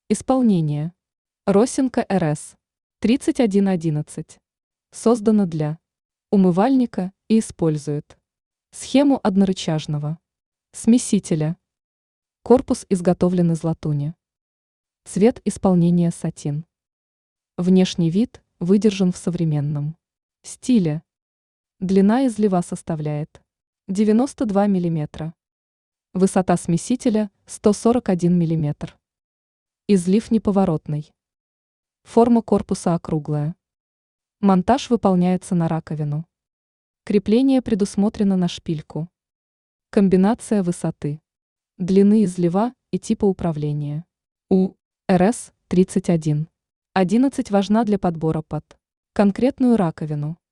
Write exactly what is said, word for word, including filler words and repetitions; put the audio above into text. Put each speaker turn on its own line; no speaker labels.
Исполнение. Росинка эр эс тридцать один одиннадцать. Создано для умывальника и использует схему однорычажного смесителя. Корпус изготовлен из латуни. Цвет исполнения сатин. Внешний вид выдержан в современном стиле. Длина излива составляет девяносто два миллиметра. Высота смесителя сто сорок один миллиметр. Излив неповоротный. Форма корпуса округлая. Монтаж выполняется на раковину. Крепление предусмотрено на шпильку. Комбинация высоты, длины излива и типа управления. У эр эс тридцать один одиннадцать важна для подбора под конкретную раковину.